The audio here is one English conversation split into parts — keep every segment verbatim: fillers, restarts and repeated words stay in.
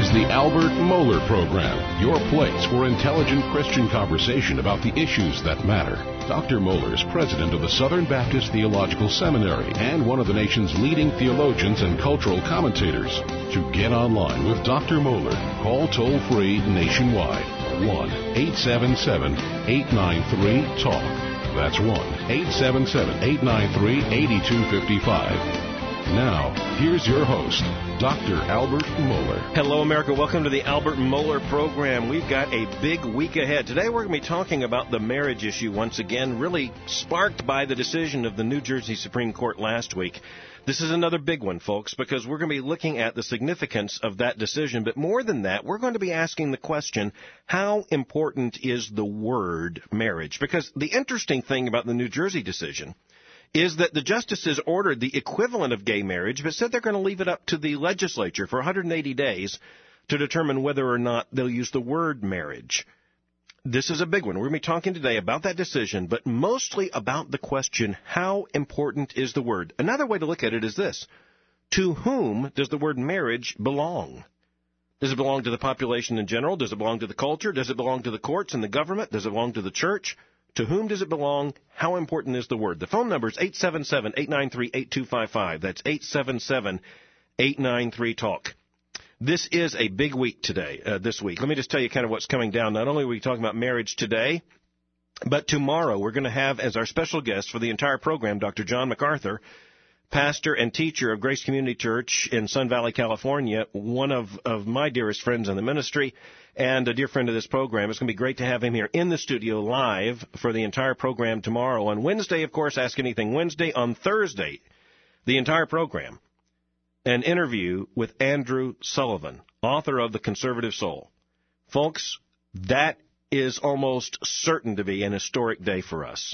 the Albert Mohler Program, your place for intelligent Christian conversation about the issues that matter. Doctor Mohler is president of the Southern Baptist Theological Seminary and one of the nation's leading theologians and cultural commentators. To get online with Doctor Mohler, call toll-free nationwide, one eight seven seven, eight nine three, talk. That's one eight seven seven, eight nine three, eight two five five. Now, here's your host, Doctor Albert Mohler. Hello, America. Welcome to the Albert Mohler Program. We've got a big week ahead. Today, we're going to be talking about the marriage issue once again, really sparked by the decision of the New Jersey Supreme Court last week. This is another big one, folks, because we're going to be looking at the significance of that decision. But more than that, we're going to be asking the question, how important is the word marriage? Because the interesting thing about the New Jersey decision is that the justices ordered the equivalent of gay marriage, but said they're going to leave it up to the legislature for one hundred eighty days to determine whether or not they'll use the word marriage. This is a big one. We're going to be talking today about that decision, but mostly about the question, how important is the word? Another way to look at it is this. To whom does the word marriage belong? Does it belong to the population in general? Does it belong to the culture? Does it belong to the courts and the government? Does it belong to the church? To whom does it belong? How important is the word? The phone number is eight seven seven, eight nine three, eight two five five. That's eight seven seven, eight nine three, talk. This is a big week today, uh, this week. Let me just tell you kind of what's coming down. Not only are we talking about marriage today, but tomorrow we're going to have as our special guest for the entire program Doctor John MacArthur, pastor and teacher of Grace Community Church in Sun Valley, California, one of, of my dearest friends in the ministry and a dear friend of this program. It's going to be great to have him here in the studio live for the entire program tomorrow. On Wednesday, of course, Ask Anything Wednesday. On Thursday, the entire program, an interview with Andrew Sullivan, author of The Conservative Soul. Folks, that is almost certain to be an historic day for us.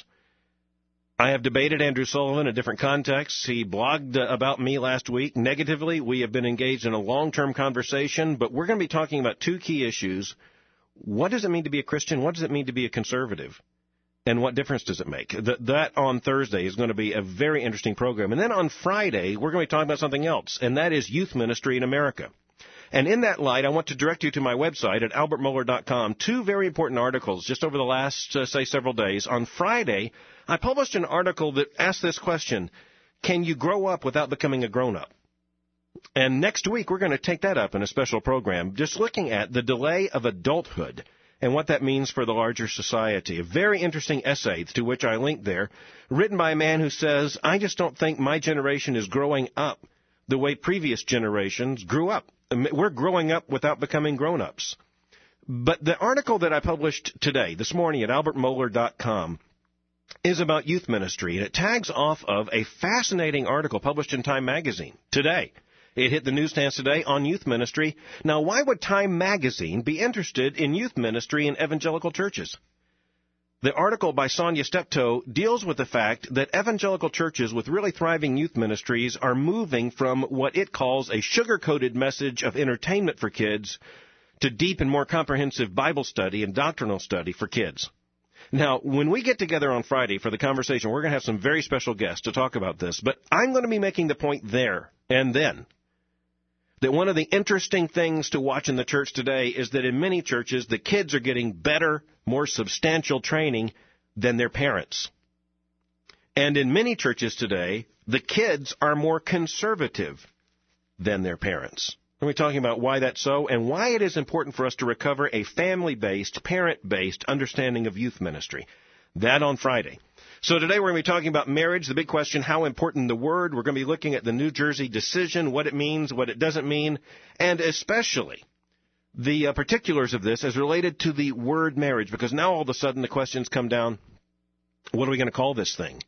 I have debated Andrew Sullivan in different contexts. He blogged uh, about me last week negatively. We have been engaged in a long-term conversation, but we're going to be talking about two key issues. What does it mean to be a Christian? What does it mean to be a conservative? And what difference does it make? Th- that on Thursday is going to be a very interesting program. And then on Friday, we're going to be talking about something else, and that is youth ministry in America. And in that light, I want to direct you to my website at albert mohler dot com. Two very important articles just over the last, uh, say, several days. On Friday, I published an article that asked this question, can you grow up without becoming a grown-up? And next week, we're going to take that up in a special program, just looking at the delay of adulthood and what that means for the larger society. A very interesting essay to which I linked there, written by a man who says, I just don't think my generation is growing up the way previous generations grew up. We're growing up without becoming grown-ups. But the article that I published today, this morning at albert mohler dot com, is about youth ministry, and it tags off of a fascinating article published in Time Magazine today. It hit the newsstands today on youth ministry. Now, why would Time Magazine be interested in youth ministry in evangelical churches? The article by Sonia Steptoe deals with the fact that evangelical churches with really thriving youth ministries are moving from what it calls a sugar-coated message of entertainment for kids to deep and more comprehensive Bible study and doctrinal study for kids. Now, when we get together on Friday for the conversation, we're going to have some very special guests to talk about this, but I'm going to be making the point there and then that one of the interesting things to watch in the church today is that in many churches, the kids are getting better, more substantial training than their parents. And in many churches today, the kids are more conservative than their parents. We're talking about why that's so and why it is important for us to recover a family-based, parent-based understanding of youth ministry. That on Friday. So today we're going to be talking about marriage, the big question, how important the word. We're going to be looking at the New Jersey decision, what it means, what it doesn't mean, and especially the uh, particulars of this as related to the word marriage, because now all of a sudden the questions come down, what are we going to call this thing?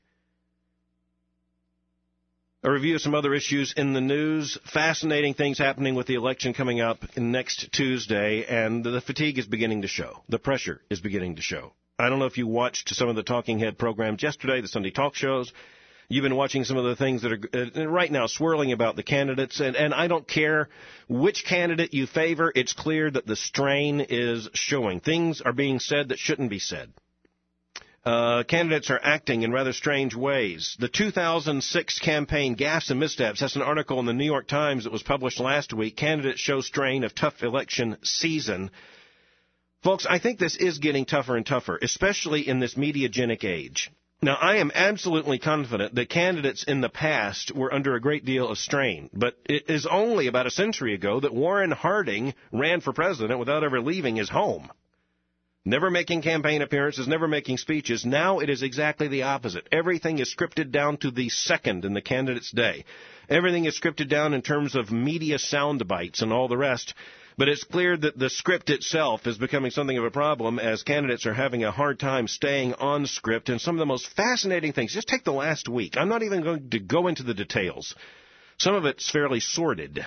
A review of some other issues in the news, fascinating things happening with the election coming up next Tuesday, and the fatigue is beginning to show. The pressure is beginning to show. I don't know if you watched some of the Talking Head programs yesterday, the Sunday talk shows. You've been watching some of the things that are uh, right now swirling about the candidates, and, and I don't care which candidate you favor. It's clear that the strain is showing. Things are being said that shouldn't be said. Uh, candidates are acting in rather strange ways. The two thousand six campaign gaffes and missteps. That's an article in the New York Times that was published last week. Candidates show strain of tough election season. Folks, I think this is getting tougher and tougher, especially in this mediagenic age. Now, I am absolutely confident that candidates in the past were under a great deal of strain, but it is only about a century ago that Warren Harding ran for president without ever leaving his home. Never making campaign appearances, never making speeches. Now it is exactly the opposite. Everything is scripted down to the second in the candidate's day. Everything is scripted down in terms of media sound bites and all the rest. But it's clear that the script itself is becoming something of a problem as candidates are having a hard time staying on script. And some of the most fascinating things, just take the last week. I'm not even going to go into the details. Some of it's fairly sordid.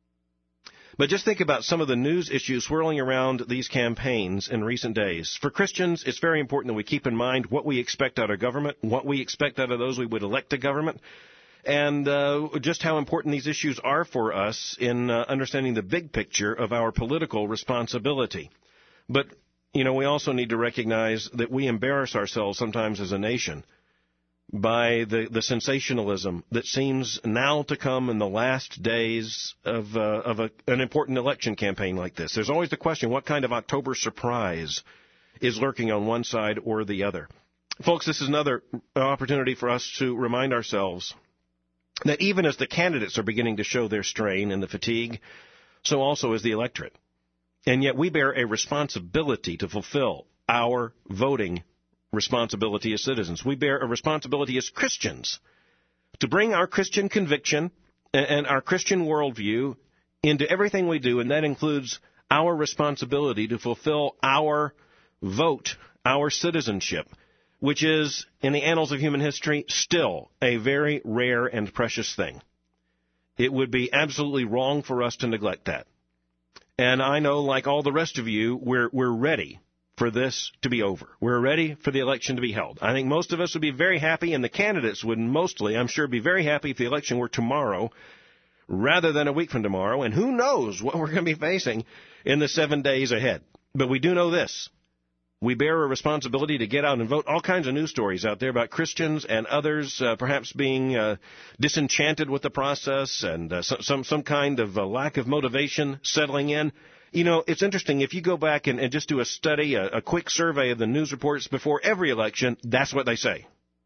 But just think about some of the news issues swirling around these campaigns in recent days. For Christians, it's very important that we keep in mind what we expect out of government, what we expect out of those we would elect to government, and uh, just how important these issues are for us in uh, understanding the big picture of our political responsibility. But, you know, we also need to recognize that we embarrass ourselves sometimes as a nation by the, the sensationalism that seems now to come in the last days of, uh, of a, an important election campaign like this. There's always the question, what kind of October surprise is lurking on one side or the other? Folks, this is another opportunity for us to remind ourselves that even as the candidates are beginning to show their strain and the fatigue, so also is the electorate. And yet we bear a responsibility to fulfill our voting responsibility as citizens. We bear a responsibility as Christians to bring our Christian conviction and our Christian worldview into everything we do, and that includes our responsibility to fulfill our vote, our citizenship, which is, in the annals of human history, still a very rare and precious thing. It would be absolutely wrong for us to neglect that. And I know, like all the rest of you, we're we're ready for this to be over. We're ready for the election to be held. I think most of us would be very happy, and the candidates would mostly, I'm sure, be very happy if the election were tomorrow rather than a week from tomorrow. And who knows what we're going to be facing in the seven days ahead. But we do know this. We bear a responsibility to get out and vote. All kinds of news stories out there about Christians and others uh, perhaps being uh, disenchanted with the process and uh, some some kind of uh, lack of motivation settling in. You know, it's interesting. If you go back and, and just do a study, a, a quick survey of the news reports before every election, that's what they say.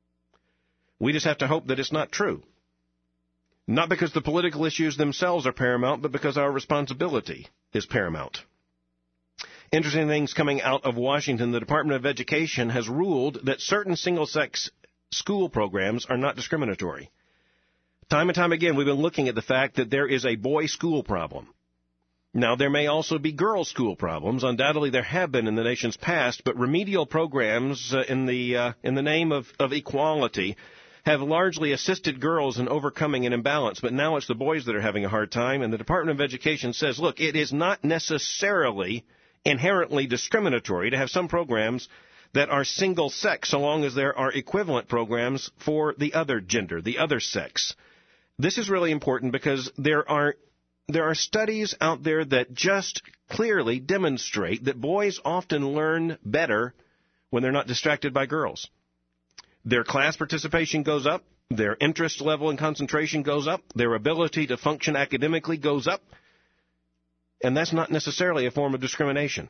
We just have to hope that it's not true. Not because the political issues themselves are paramount, but because our responsibility is paramount. Interesting things coming out of Washington. The Department of Education has ruled that certain single-sex school programs are not discriminatory. Time and time again, we've been looking at the fact that there is a boy school problem. Now, there may also be girl school problems. Undoubtedly, there have been in the nation's past, but remedial programs uh, in the uh, in the name of, of equality have largely assisted girls in overcoming an imbalance. But now it's the boys that are having a hard time, and the Department of Education says, look, it is not necessarily inherently discriminatory to have some programs that are single-sex so long as there are equivalent programs for the other gender, the other sex. This is really important because there are there are studies out there that just clearly demonstrate that boys often learn better when they're not distracted by girls. Their class participation goes up, their interest level and concentration goes up, their ability to function academically goes up, and that's not necessarily a form of discrimination.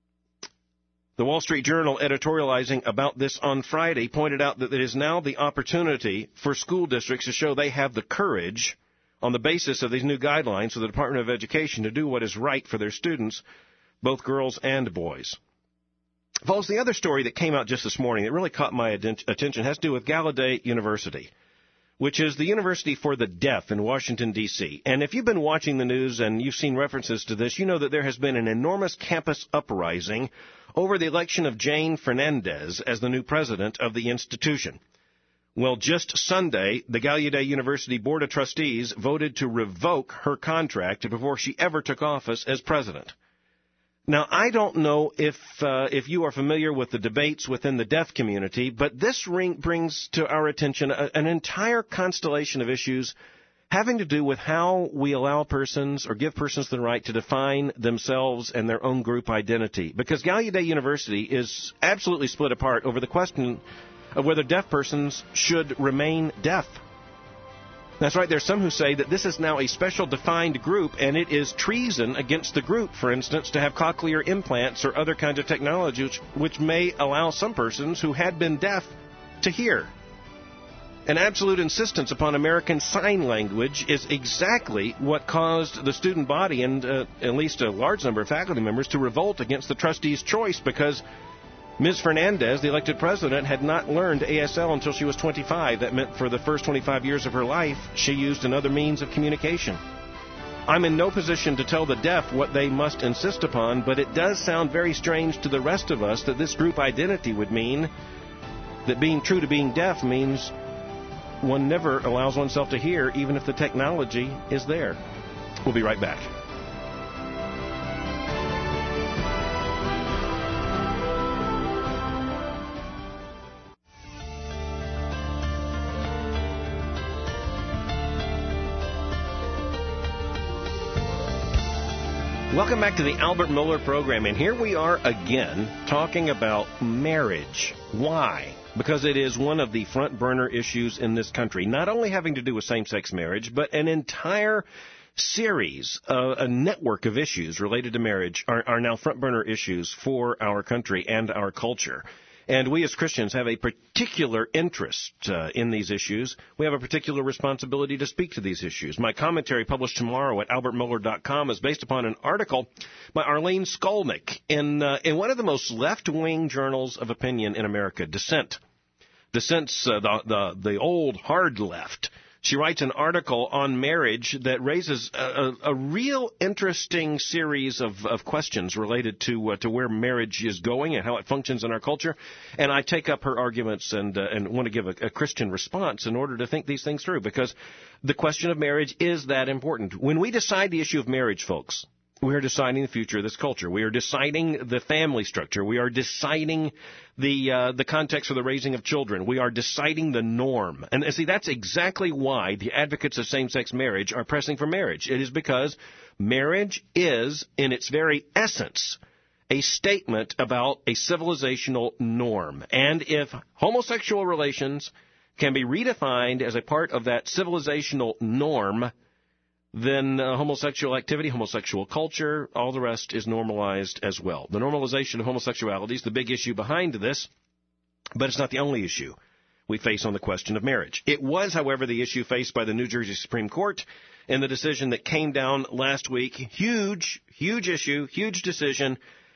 The Wall Street Journal, editorializing about this on Friday, pointed out that it is now the opportunity for school districts to show they have the courage, on the basis of these new guidelines for the Department of Education, to do what is right for their students, both girls and boys. Folks, the other story that came out just this morning that really caught my attention has to do with Gallaudet University, which is the University for the Deaf in Washington, D C And if you've been watching the news and you've seen references to this, you know that there has been an enormous campus uprising over the election of Jane Fernandez as the new president of the institution. Well, just Sunday, the Gallaudet University Board of Trustees voted to revoke her contract before she ever took office as president. Now, I don't know if uh, if you are familiar with the debates within the deaf community, but this ring brings to our attention a, an entire constellation of issues having to do with how we allow persons or give persons the right to define themselves and their own group identity. Because Gallaudet University is absolutely split apart over the question of whether deaf persons should remain deaf. That's right, there's some who say that this is now a special defined group and it is treason against the group, for instance, to have cochlear implants or other kinds of technology which, which may allow some persons who had been deaf to hear. An absolute insistence upon American Sign Language is exactly what caused the student body and uh, at least a large number of faculty members to revolt against the trustees' choice because Miz Fernandez, the elected president, had not learned A S L until she was twenty-five. That meant for the first twenty-five years of her life, she used another means of communication. I'm in no position to tell the deaf what they must insist upon, but it does sound very strange to the rest of us that this group identity would mean that being true to being deaf means one never allows oneself to hear, even if the technology is there. We'll be right back. Welcome back to the Albert Mohler program, and here we are again talking about marriage. Why? Because it is one of the front burner issues in this country, not only having to do with same-sex marriage, but an entire series, uh, a network of issues related to marriage are, are now front burner issues for our country and our culture. And we as Christians have a particular interest uh, in these issues. We have a particular responsibility to speak to these issues. My commentary published tomorrow at albert mohler dot com is based upon an article by Arlene Skolnick in, uh, in one of the most left-wing journals of opinion in America, Dissent. Dissent's uh, the, the, the old hard left. She writes an article on marriage that raises a, a, a real interesting series of, of questions related to uh, to where marriage is going and how it functions in our culture. And I take up her arguments and uh, and want to give a, a Christian response in order to think these things through, because the question of marriage is that important. When we decide the issue of marriage, folks, we are deciding the future of this culture. We are deciding the family structure. We are deciding the uh, the context for the raising of children. We are deciding the norm. And see, that's exactly why the advocates of same-sex marriage are pressing for marriage. It is because marriage is, in its very essence, a statement about a civilizational norm. And if homosexual relations can be redefined as a part of that civilizational norm, then uh, homosexual activity, homosexual culture, all the rest is normalized as well. The normalization of homosexuality is the big issue behind this, but it's not the only issue we face on the question of marriage. It was, however, the issue faced by the New Jersey Supreme Court in the decision that came down last week. Huge, huge issue, huge decision.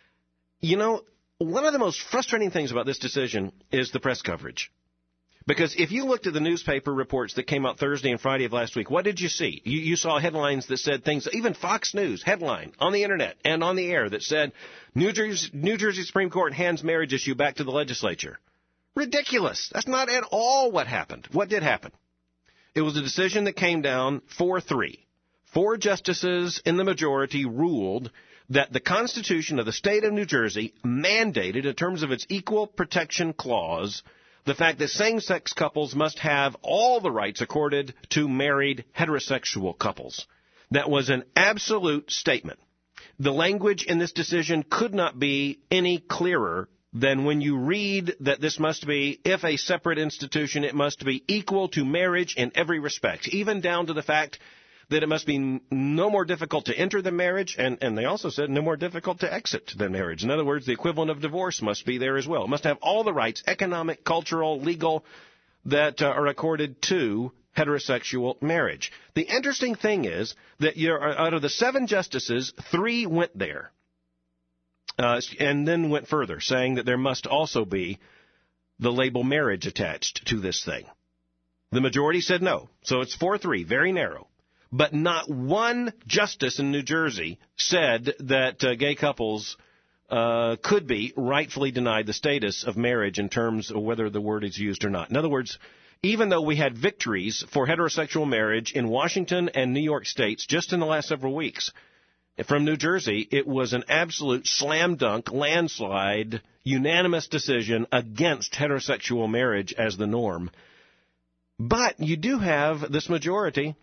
You know, one of the most frustrating things about this decision is the press coverage. Because if you looked at the newspaper reports that came out Thursday and Friday of last week, what did you see? You, you saw headlines that said things, even Fox News headline on the Internet and on the air that said, New Jersey, New Jersey Supreme Court hands marriage issue back to the legislature. Ridiculous. That's not at all what happened. What did happen? It was a decision that came down four three. Four justices in the majority ruled that the Constitution of the state of New Jersey mandated, in terms of its equal protection clause, the fact that same-sex couples must have all the rights accorded to married heterosexual couples. That was an absolute statement. The language in this decision could not be any clearer than when you read that this must be, if a separate institution, it must be equal to marriage in every respect, even down to the fact that it must be no more difficult to enter the marriage, and, and they also said no more difficult to exit the marriage. In other words, the equivalent of divorce must be there as well. It must have all the rights, economic, cultural, legal, that uh, are accorded to heterosexual marriage. The interesting thing is that you're, out of the seven justices, three went there, uh, and then went further, saying that there must also be the label marriage attached to this thing. The majority said no, so it's four three, very narrow. But not one justice in New Jersey said that uh, gay couples uh, could be rightfully denied the status of marriage in terms of whether the word is used or not. In other words, even though we had victories for heterosexual marriage in Washington and New York states just in the last several weeks, from New Jersey, it was an absolute slam dunk, landslide, unanimous decision against heterosexual marriage as the norm. But you do have this majority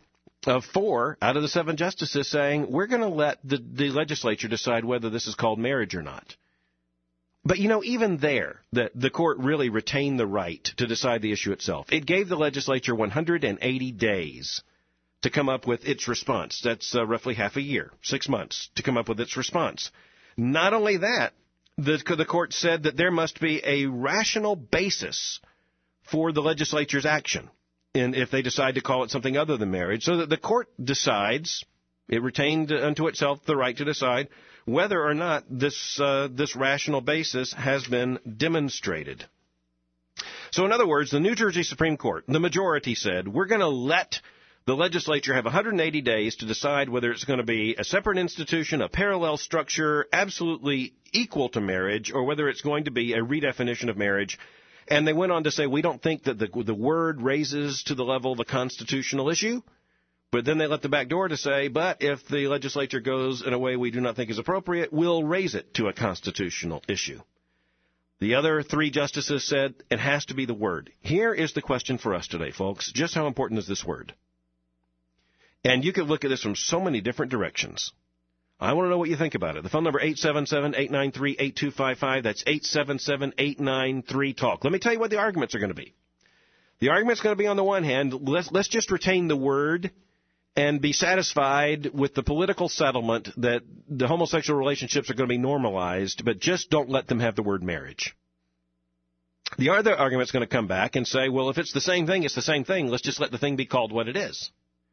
of four out of the seven justices saying, we're going to let the, the legislature decide whether this is called marriage or not. But, you know, even there, the, the court really retained the right to decide the issue itself. It gave the legislature one hundred eighty days to come up with its response. That's uh, roughly half a year, six months, to come up with its response. Not only that, the, the court said that there must be a rational basis for the legislature's action, and if they decide to call it something other than marriage, so that the court decides, it retained unto itself the right to decide whether or not this uh, this rational basis has been demonstrated. So in other words, the New Jersey Supreme Court, the majority said, we're going to let the legislature have one hundred eighty days to decide whether it's going to be a separate institution, a parallel structure, absolutely equal to marriage, or whether it's going to be a redefinition of marriage. And they went on to say, we don't think that the, the word raises to the level of a constitutional issue. But then they left the back door to say, but if the legislature goes in a way we do not think is appropriate, we'll raise it to a constitutional issue. The other three justices said it has to be the word. Here is the question for us today, folks. Just how important is this word? And you could look at this from so many different directions. I want to know what you think about it. The phone number, eight seven seven, eight nine three, eight two five five. That's eight seven seven, eight nine three, talk. Let me tell you what the arguments are going to be. The argument's going to be, on the one hand, let's, let's just retain the word and be satisfied with the political settlement that the homosexual relationships are going to be normalized, but just don't let them have the word marriage. The other argument's going to come back and say, well, if it's the same thing, it's the same thing. Let's just let the thing be called what it is.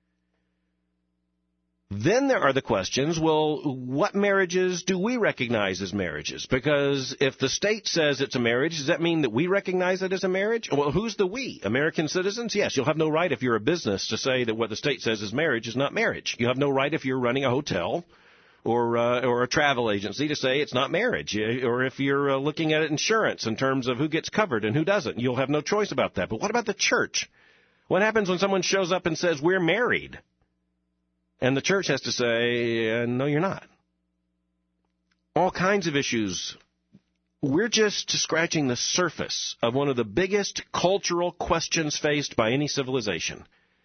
Then there are the questions, well, what marriages do we recognize as marriages? Because if the state says it's a marriage, does that mean that we recognize it as a marriage? Well, who's the we? American citizens? Yes, you'll have no right if you're a business to say that what the state says is marriage is not marriage. You have no right if you're running a hotel or uh, or a travel agency to say it's not marriage. Or if you're uh, looking at insurance in terms of who gets covered and who doesn't, you'll have no choice about that. But what about the church? What happens when someone shows up and says, we're married? And the church has to say, uh, no, you're not. All kinds of issues. We're just scratching the surface of one of the biggest cultural questions faced by any civilization.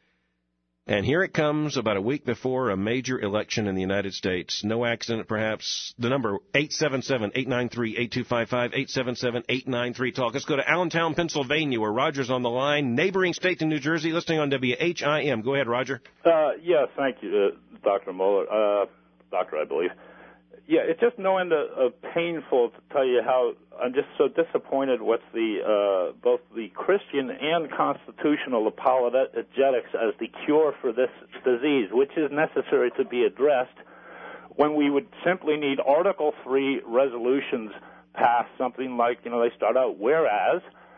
And here it comes about a week before a major election in the United States. No accident, perhaps. The number, eight seven seven, eight nine three, eight two five five, eight seven seven, eight nine three, talk. Let's go to Allentown, Pennsylvania, where Roger's on the line. Neighboring state to New Jersey, listening on W H I M. Go ahead, Roger. Uh, yes, thank you, uh, Doctor Moeller. Uh, doctor, I believe. Yeah, it's just no end of painful to tell you how I'm just so disappointed with the uh, both the Christian and constitutional apologetics as the cure for this disease, which is necessary to be addressed, when we would simply need Article three resolutions passed, something like, you know, they start out, whereas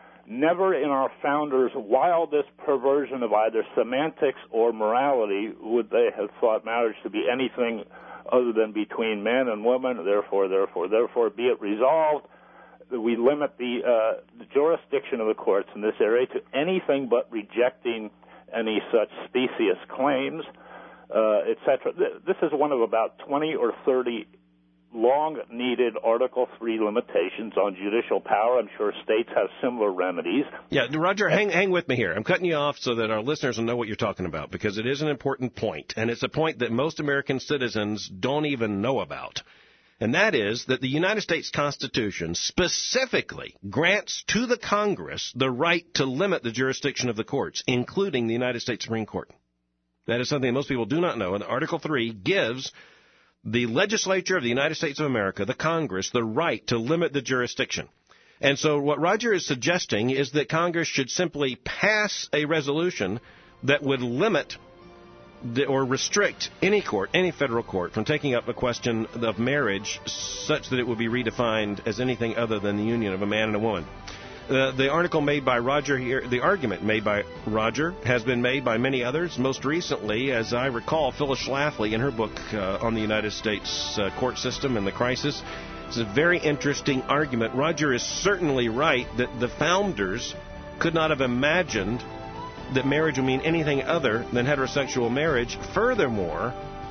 never in our founders' wildest perversion of either semantics or morality would they have thought marriage to be anything other than between man and woman, therefore, therefore, therefore, be it resolved that we limit the, uh, the jurisdiction of the courts in this area to anything but rejecting any such specious claims, uh, et cetera. This is one of about twenty or thirty long-needed Article three limitations on judicial power. I'm sure states have similar remedies. Yeah, Roger, hang hang with me here. I'm cutting you off so that our listeners will know what you're talking about, because it is an important point, and it's a point that most American citizens don't even know about. And that is that the United States Constitution specifically grants to the Congress the right to limit the jurisdiction of the courts, including the United States Supreme Court. That is something most people do not know, and Article three gives the legislature of the United States of America, the Congress, the right to limit the jurisdiction. And so what Roger is suggesting is that Congress should simply pass a resolution that would limit the, or restrict any court, any federal court, from taking up a question of marriage such that it would be redefined as anything other than the union of a man and a woman. Uh, the article made by Roger here, the argument made by Roger, has been made by many others. Most recently, as I recall, Phyllis Schlafly in her book uh, on the United States uh, court system and the crisis. It's a very interesting argument. Roger is certainly right that the founders could not have imagined that marriage would mean anything other than heterosexual marriage. Furthermore,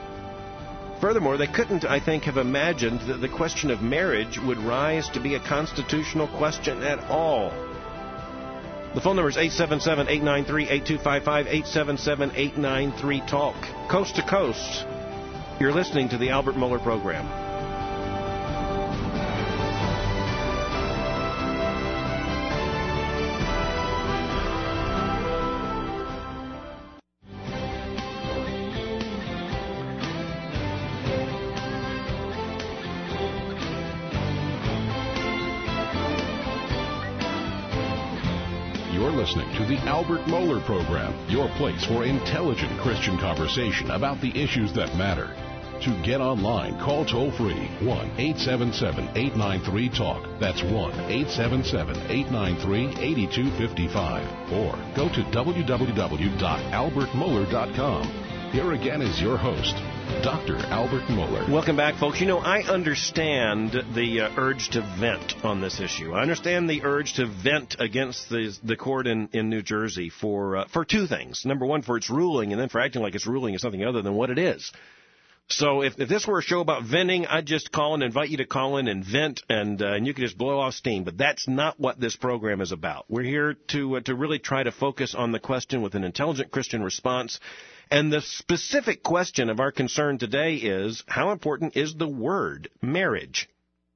Furthermore, they couldn't, I think, have imagined that the question of marriage would rise to be a constitutional question at all. The phone number is eight seven seven, eight nine three, eight two five five, eight seven seven, eight nine three, talk. Coast to coast, you're listening to the Albert Mohler Program. Listening to the Albert Mohler Program, your place for intelligent Christian conversation about the issues that matter. To get online, call toll-free one eight seven seven, eight nine three, talk. That's one eight seven seven, eight nine three, eight two five five. Or go to w w w dot albert mohler dot com. Here again is your host, Doctor Albert Mohler. Welcome back, folks. You know, I understand the uh, urge to vent on this issue. I understand the urge to vent against the the court in, in New Jersey for uh, for two things. Number one, for its ruling, and then for acting like its ruling is something other than what it is. So if, if this were a show about venting, I'd just call and invite you to call in and vent, and uh, and you could just blow off steam. But that's not what this program is about. We're here to uh, to really try to focus on the question with an intelligent Christian response. And the specific question of our concern today is, how important is the word marriage?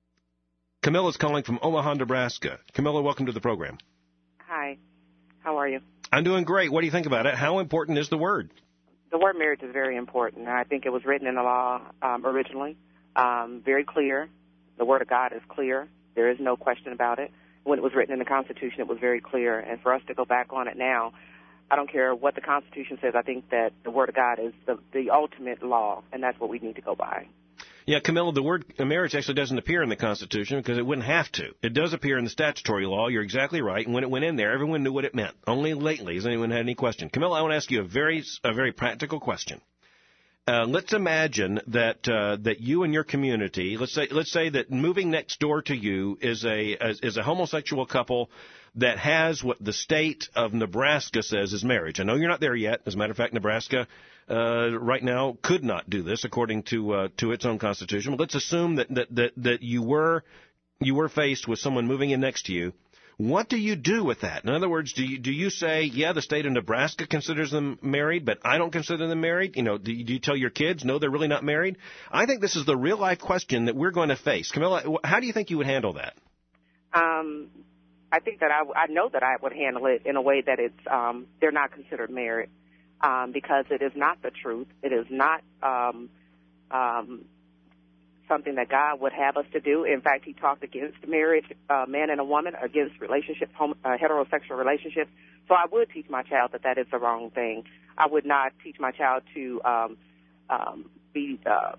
Camilla's calling from Omaha, Nebraska. Camilla, welcome to the program. Hi. How are you? I'm doing great. What do you think about it? How important is the word? The word marriage is very important. I think it was written in the law um, originally, um, very clear. The word of God is clear. There is no question about it. When it was written in the Constitution, it was very clear. And for us to go back on it now, I don't care what the Constitution says. I think that the Word of God is the, the ultimate law, and that's what we need to go by. Yeah, Camilla, the word marriage actually doesn't appear in the Constitution because it wouldn't have to. It does appear in the statutory law. You're exactly right. And when it went in there, everyone knew what it meant. Only lately has anyone had any question. Camilla, I want to ask you a very a very practical question. Uh, let's imagine that uh, that you and your community, let's say let's say that moving next door to you is a is a homosexual couple that has what the state of Nebraska says is marriage. I know you're not there yet. As a matter of fact, Nebraska uh, right now could not do this according to uh, to its own constitution. But let's assume that, that that that you were you were faced with someone moving in next to you. What do you do with that? In other words, do you do you say, yeah, the state of Nebraska considers them married, but I don't consider them married? You know, do you, do you tell your kids, no, they're really not married? I think this is the real life question that we're going to face. Camilla, how do you think you would handle that? Um. I think that I, I know that I would handle it in a way that it's um, they're not considered married um, because it is not the truth. It is not um, um, something that God would have us to do. In fact, he talked against marriage, uh, man and a woman, against relationships, home, uh, heterosexual relationships. So I would teach my child that that is the wrong thing. I would not teach my child to um, um, be uh,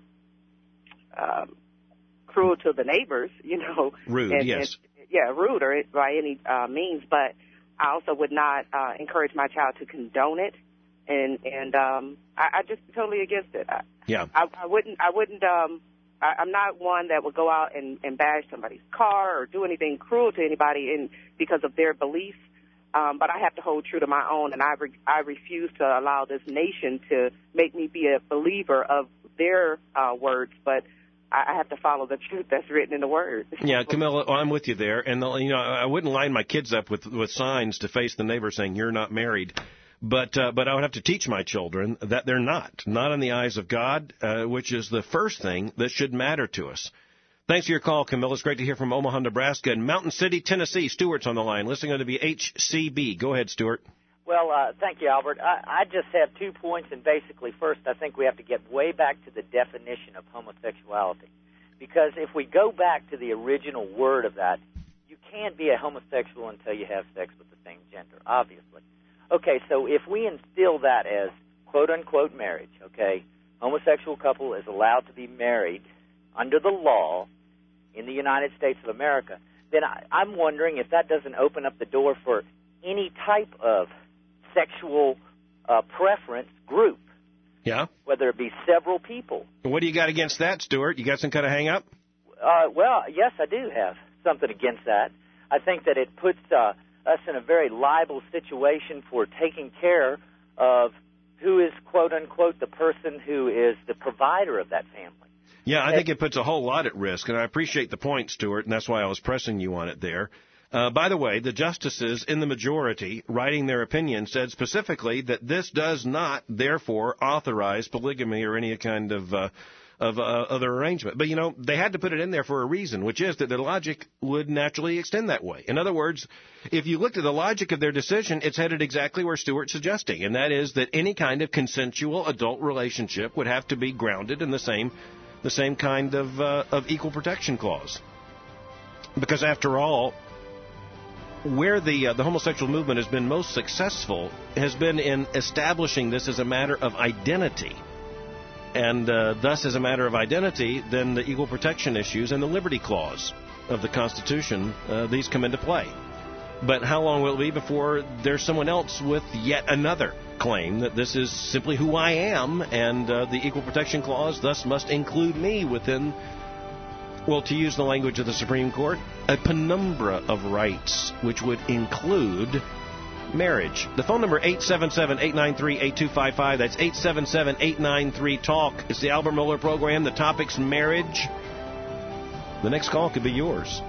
uh, cruel to the neighbors, you know. Rude, and, yes. And, Yeah, rude or by any uh, means, but I also would not uh, encourage my child to condone it, and and um, I, I just totally against it. I, yeah, I, I wouldn't. I wouldn't. Um, I, I'm not one that would go out and, and bash somebody's car or do anything cruel to anybody in because of their beliefs. Um, but I have to hold true to my own, and I re- I refuse to allow this nation to make me be a believer of their uh, words, but I have to follow the truth that's written in the Word. Yeah, Camilla, I'm with you there. And, you know, I wouldn't line my kids up with, with signs to face the neighbor saying, you're not married. But uh, but I would have to teach my children that they're not, not in the eyes of God, uh, which is the first thing that should matter to us. Thanks for your call, Camilla. It's great to hear from Omaha, Nebraska, and Mountain City, Tennessee. Stuart's on the line, listening on W H C B. Go ahead, Stuart. Well, uh, thank you, Albert. I, I just have two points, and basically, first, I think we have to get way back to the definition of homosexuality. Because if we go back to the original word of that, you can't be a homosexual until you have sex with the same gender, obviously. Okay, so if we instill that as quote-unquote marriage, okay, homosexual couple is allowed to be married under the law in the United States of America, then I, I'm wondering if that doesn't open up the door for any type of sexual uh, preference group. Yeah. Whether it be several people. What do you got against that, Stuart? You got some kind of hang-up? Uh, well, yes, I do have something against that. I think that it puts uh, us in a very liable situation for taking care of who is, quote-unquote, the person who is the provider of that family. Yeah, I think it puts a whole lot at risk, and I appreciate the point, Stuart, and that's why I was pressing you on it there. Uh, by the way, the justices in the majority writing their opinion said specifically that this does not, therefore, authorize polygamy or any kind of uh, of uh, other arrangement. But, you know, they had to put it in there for a reason, which is that the logic would naturally extend that way. In other words, if you looked at the logic of their decision, it's headed exactly where Stewart's suggesting, and that is that any kind of consensual adult relationship would have to be grounded in the same the same kind of uh, of equal protection clause. Because, after all, where the uh, the homosexual movement has been most successful has been in establishing this as a matter of identity. And uh, thus, as a matter of identity, then the equal protection issues and the liberty clause of the Constitution, uh, these come into play. But how long will it be before there's someone else with yet another claim that this is simply who I am, and uh, the equal protection clause thus must include me within, well, to use the language of the Supreme Court, a penumbra of rights, which would include marriage. The phone number, eight seven seven, eight nine three, eight two five five. That's eight seven seven, eight nine three, TALK. It's the Albert Mohler program. The topic's marriage. The next call could be yours.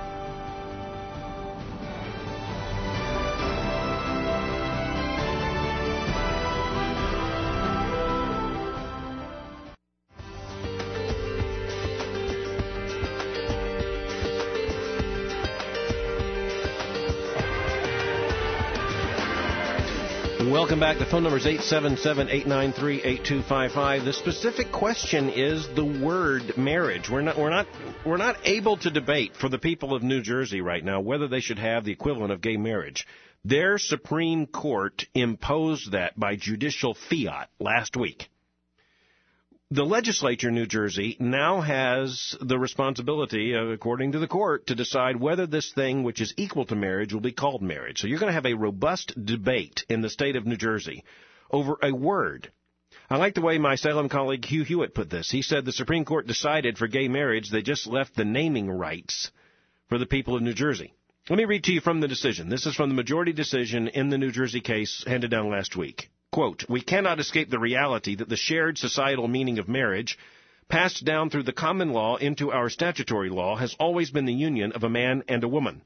Welcome back. The phone number is eight seven seven, eight nine three, eight two five five. The specific question is the word marriage. We're not we're not we're not able to debate for the people of New Jersey right now whether they should have the equivalent of gay marriage. Their Supreme Court imposed that by judicial fiat last week. The legislature in New Jersey now has the responsibility, uh, according to the court, to decide whether this thing, which is equal to marriage, will be called marriage. So you're going to have a robust debate in the state of New Jersey over a word. I like the way my Salem colleague Hugh Hewitt put this. He said the Supreme Court decided for gay marriage. They just left the naming rights for the people of New Jersey. Let me read to you from the decision. This is from the majority decision in the New Jersey case handed down last week. Quote, "We cannot escape the reality that the shared societal meaning of marriage, passed down through the common law into our statutory law, has always been the union of a man and a woman.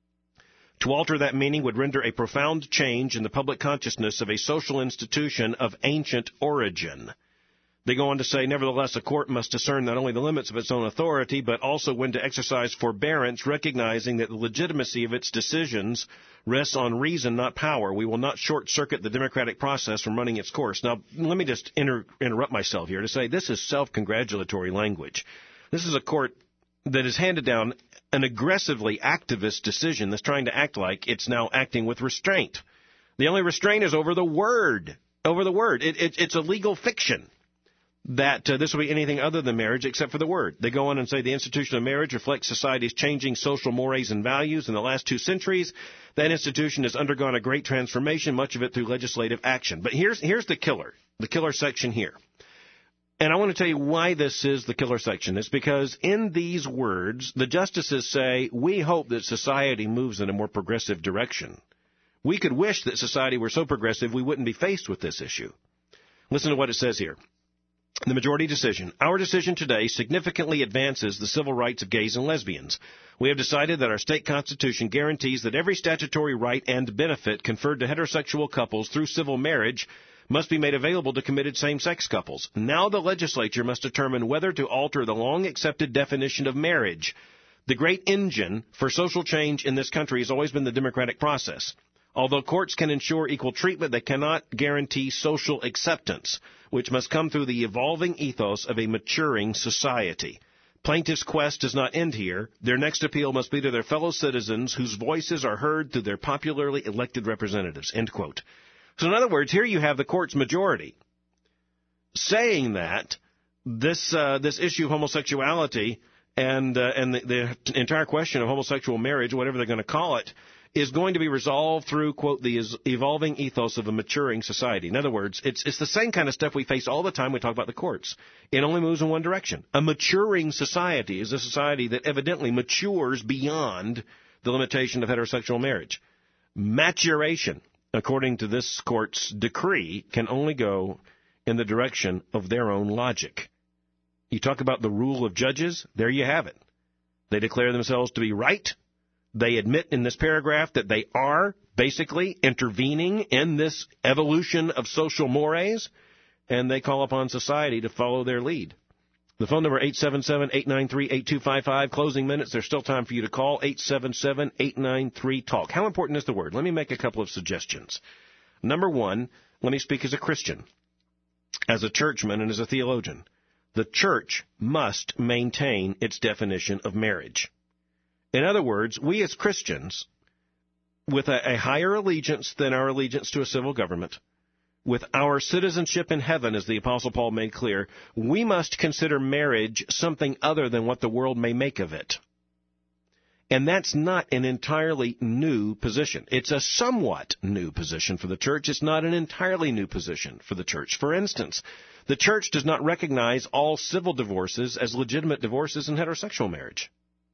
To alter that meaning would render a profound change in the public consciousness of a social institution of ancient origin." They go on to say, nevertheless, a court must discern not only the limits of its own authority, but also when to exercise forbearance, recognizing that the legitimacy of its decisions rests on reason, not power. We will not short-circuit the democratic process from running its course. Now, let me just inter- interrupt myself here to say this is self-congratulatory language. This is a court that has handed down an aggressively activist decision that's trying to act like it's now acting with restraint. The only restraint is over the word, over the word. It, it, it's a legal fiction that uh, this will be anything other than marriage except for the word. They go on and say the institution of marriage reflects society's changing social mores and values in the last two centuries. That institution has undergone a great transformation, much of it through legislative action. But here's here's the killer, the killer section here. And I want to tell you why this is the killer section. It's because in these words, the justices say, we hope that society moves in a more progressive direction. We could wish that society were so progressive we wouldn't be faced with this issue. Listen to what it says here. The majority decision. Our decision today significantly advances the civil rights of gays and lesbians. We have decided that our state constitution guarantees that every statutory right and benefit conferred to heterosexual couples through civil marriage must be made available to committed same-sex couples. Now the legislature must determine whether to alter the long-accepted definition of marriage. The great engine for social change in this country has always been the democratic process. Although courts can ensure equal treatment, they cannot guarantee social acceptance, which must come through the evolving ethos of a maturing society. Plaintiffs' quest does not end here. Their next appeal must be to their fellow citizens whose voices are heard through their popularly elected representatives. End quote. So in other words, here you have the court's majority saying that this uh, this issue of homosexuality and uh, and the, the entire question of homosexual marriage, whatever they're going to call it, is going to be resolved through, quote, the evolving ethos of a maturing society. In other words, it's it's the same kind of stuff we face all the time when we talk about the courts. It only moves in one direction. A maturing society is a society that evidently matures beyond the limitation of heterosexual marriage. Maturation, according to this court's decree, can only go in the direction of their own logic. You talk about the rule of judges, there you have it. They declare themselves to be right. They admit in this paragraph that they are basically intervening in this evolution of social mores, and they call upon society to follow their lead. The phone number, eight seven seven, eight nine three, eight two five five. Closing minutes. There's still time for you to call, eight seven seven, eight nine three, talk. How important is the word? Let me make a couple of suggestions. Number one, let me speak as a Christian, as a churchman, and as a theologian. The church must maintain its definition of marriage. In other words, we as Christians, with a, a higher allegiance than our allegiance to a civil government, with our citizenship in heaven, as the Apostle Paul made clear, we must consider marriage something other than what the world may make of it. And that's not an entirely new position. It's a somewhat new position for the church. It's not an entirely new position for the church. For instance, the church does not recognize all civil divorces as legitimate divorces in heterosexual marriage.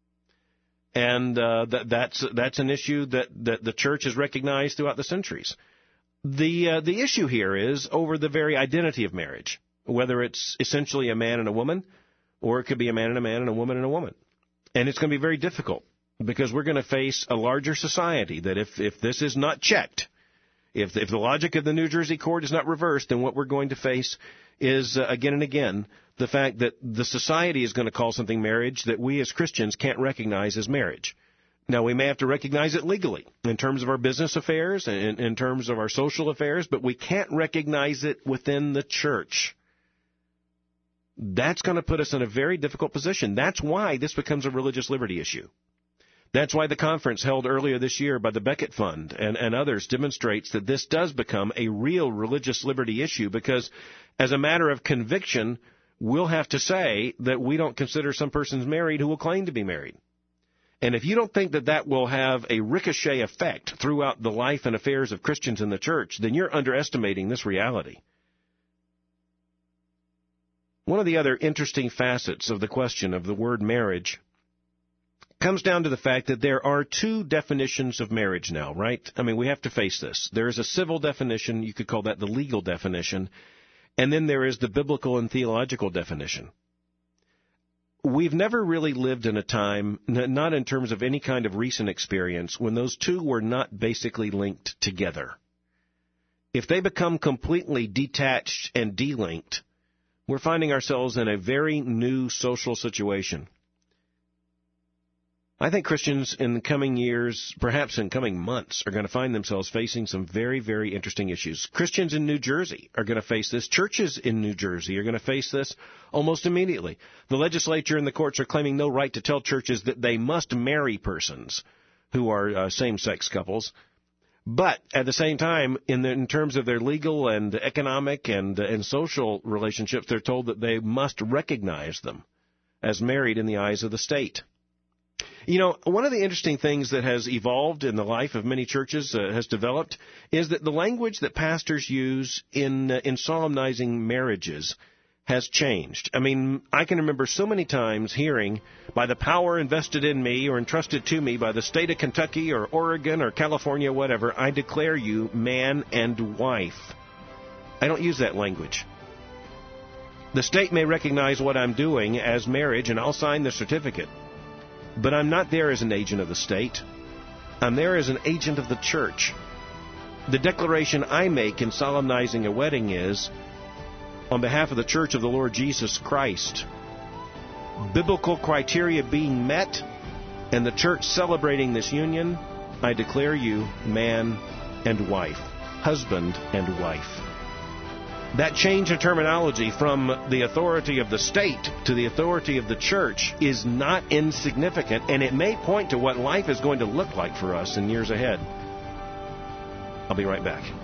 And uh, that, that's that's an issue that, that the church has recognized throughout the centuries. The uh, the issue here is over the very identity of marriage, whether it's essentially a man and a woman, or it could be a man and a man and a woman and a woman. And it's going to be very difficult because we're going to face a larger society that if, if this is not checked, if, if the logic of the New Jersey court is not reversed, then what we're going to face is, uh, again and again, the fact that the society is going to call something marriage that we as Christians can't recognize as marriage. Now, we may have to recognize it legally in terms of our business affairs and in, in terms of our social affairs, but we can't recognize it within the church. That's going to put us in a very difficult position. That's why this becomes a religious liberty issue. That's why the conference held earlier this year by the Becket Fund and, and others demonstrates that this does become a real religious liberty issue because as a matter of conviction, we'll have to say that we don't consider some persons married who will claim to be married. And if you don't think that that will have a ricochet effect throughout the life and affairs of Christians in the church, then you're underestimating this reality. One of the other interesting facets of the question of the word marriage comes down to the fact that there are two definitions of marriage now, right? I mean, we have to face this. There is a civil definition, you could call that the legal definition, and then there is the biblical and theological definition. We've never really lived in a time, not in terms of any kind of recent experience, when those two were not basically linked together. If they become completely detached and delinked, we're finding ourselves in a very new social situation. I think Christians in the coming years, perhaps in coming months, are going to find themselves facing some very, very interesting issues. Christians in New Jersey are going to face this. Churches in New Jersey are going to face this almost immediately. The legislature and the courts are claiming no right to tell churches that they must marry persons who are uh, same-sex couples. But at the same time, in, the, in terms of their legal and economic and, uh, and social relationships, they're told that they must recognize them as married in the eyes of the state. You know, one of the interesting things that has evolved in the life of many churches, uh, has developed, is that the language that pastors use in uh, in solemnizing marriages has changed. I mean, I can remember so many times hearing, by the power invested in me or entrusted to me by the state of Kentucky or Oregon or California, whatever, I declare you man and wife. I don't use that language. The state may recognize what I'm doing as marriage, and I'll sign the certificate. But I'm not there as an agent of the state. I'm there as an agent of the church. The declaration I make in solemnizing a wedding is, on behalf of the Church of the Lord Jesus Christ, biblical criteria being met, and the church celebrating this union, I declare you man and wife, husband and wife. That change in terminology from the authority of the state to the authority of the church is not insignificant, and it may point to what life is going to look like for us in years ahead. I'll be right back.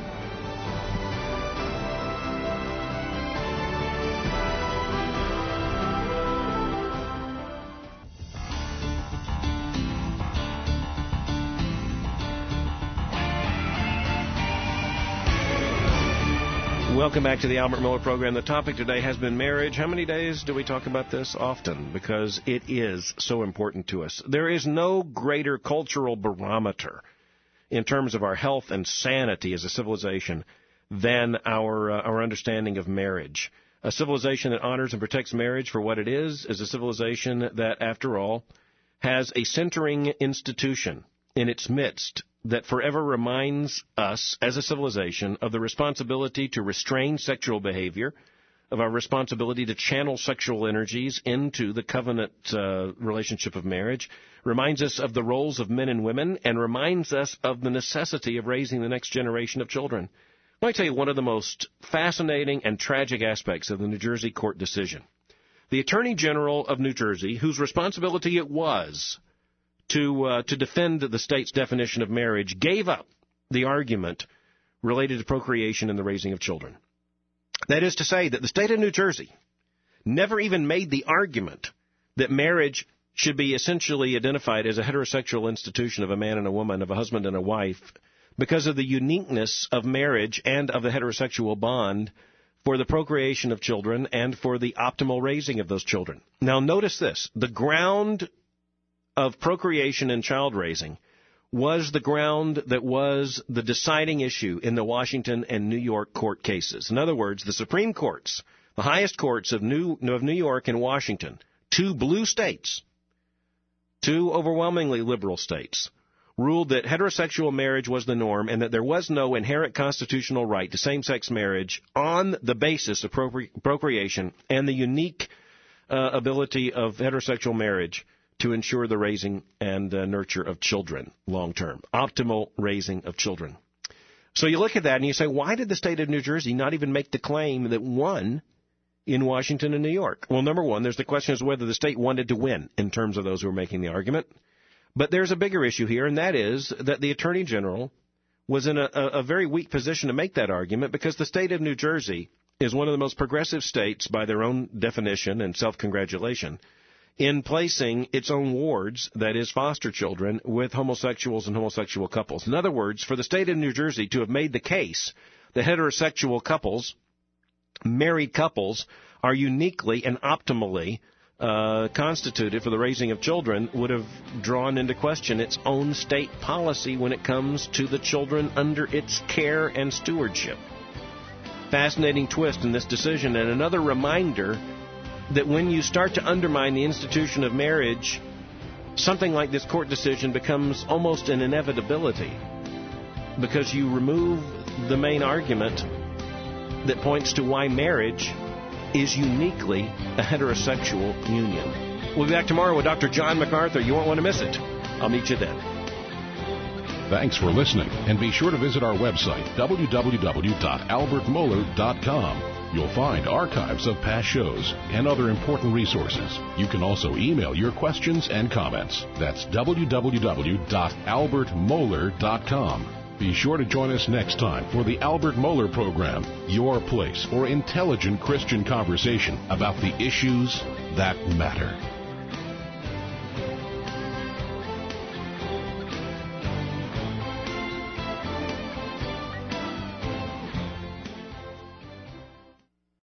Welcome back to the Albert Miller Program. The topic today has been marriage. How many days do we talk about this? Often, because it is so important to us. There is no greater cultural barometer in terms of our health and sanity as a civilization than our uh, our understanding of marriage. A civilization that honors and protects marriage for what it is is a civilization that, after all, has a centering institution in its midst that forever reminds us as a civilization of the responsibility to restrain sexual behavior, of our responsibility to channel sexual energies into the covenant uh, relationship of marriage, reminds us of the roles of men and women, and reminds us of the necessity of raising the next generation of children. Let me tell you one of the most fascinating and tragic aspects of the New Jersey court decision. The Attorney General of New Jersey, whose responsibility it was to uh, to defend the state's definition of marriage, gave up the argument related to procreation and the raising of children. That is to say that the state of New Jersey never even made the argument that marriage should be essentially identified as a heterosexual institution of a man and a woman, of a husband and a wife, because of the uniqueness of marriage and of the heterosexual bond for the procreation of children and for the optimal raising of those children. Now, notice this. The ground of procreation and child raising was the ground that was the deciding issue in the Washington and New York court cases. In other words, the Supreme Courts, the highest courts of New, of New York and Washington, two blue states, two overwhelmingly liberal states, ruled that heterosexual marriage was the norm and that there was no inherent constitutional right to same-sex marriage on the basis of procre- procreation and the unique uh, ability of heterosexual marriage to ensure the raising and uh, nurture of children long-term, optimal raising of children. So you look at that and you say, why did the state of New Jersey not even make the claim that won in Washington and New York? Well, number one, there's the question as to whether the state wanted to win in terms of those who were making the argument. But there's a bigger issue here, and that is that the Attorney General was in a, a very weak position to make that argument because the state of New Jersey is one of the most progressive states by their own definition and self-congratulation in placing its own wards, that is, foster children, with homosexuals and homosexual couples. In other words, for the state of New Jersey to have made the case that heterosexual couples, married couples, are uniquely and optimally Uh, constituted for the raising of children would have drawn into question its own state policy when it comes to the children under its care and stewardship. Fascinating twist in this decision, and another reminder that when you start to undermine the institution of marriage, something like this court decision becomes almost an inevitability because you remove the main argument that points to why marriage is uniquely a heterosexual union. We'll be back tomorrow with Doctor John MacArthur. You won't want to miss it. I'll meet you then. Thanks for listening, and be sure to visit our website, w w w dot albert mohler dot com. You'll find archives of past shows and other important resources. You can also email your questions and comments. That's w w w dot albert mohler dot com. Be sure to join us next time for the Albert Mohler Program, your place for intelligent Christian conversation about the issues that matter.